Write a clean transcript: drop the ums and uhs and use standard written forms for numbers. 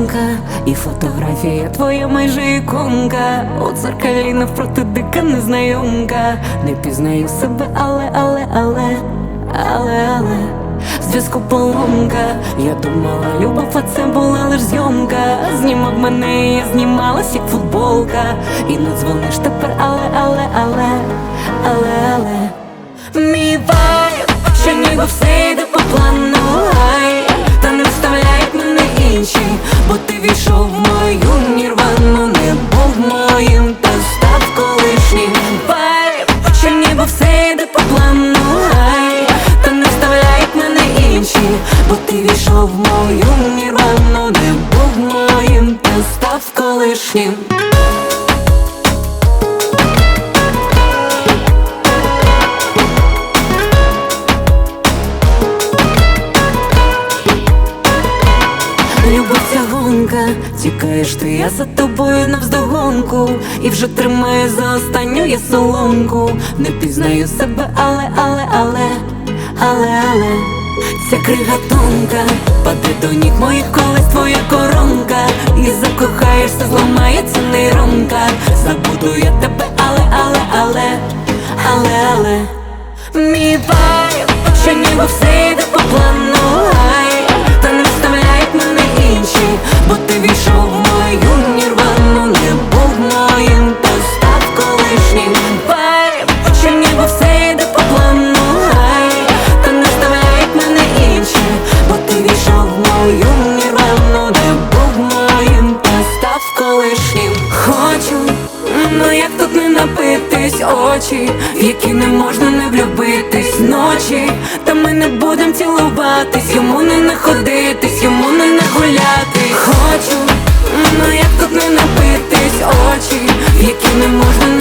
тонка, і фотографія твоя майже іконка. У дзеркалі навпроти дика незнайомка. Не пізнаю себе, але зв'язку поломка. Я думала, любов, а це була лиш зйомка. Знімав мене, і я знімалась, як футболка. І не дзвониш тепер, але мій вайб, що ніби все йде по плану, ай, та не вставляють мене інші, бо ти війшов в мою нірвану. Не був моїм, та став колишнім. Вайб, що ніби все йде по плану, ай, та не вставляють мене інші, бо ти війшов в мою нірвану. Не був моїм, та став колишнім. Любов ця гонка, тікаєш ти, я за тобою навздогонку. І вже тримаю за останню я соломку. Не пізнаю себе, але ця крига тонка, паде до ніг моїх колись твоя коронка. І закохаєшся, зламається нейронка. Забуду я тебе, але мій вайб, що ніби все йде по плану, ай, та не вставляють мене інші, бо ти війшов в мою нірвану. Не був моїм, та став колишнім. Вайб, що ніби все йде по плану, ай, та не вставляють мене інші, бо ти війшов в мою нірвану. Не був моїм, та став колишнім. Хочу, ну як тут не напитись, очі, в які не можна не влюбитись. Ночі, та ми не будем цілуватись. Йому не находитись, йому не нагуляти. Хочу, ну як тут не напитись, очі, в які не можна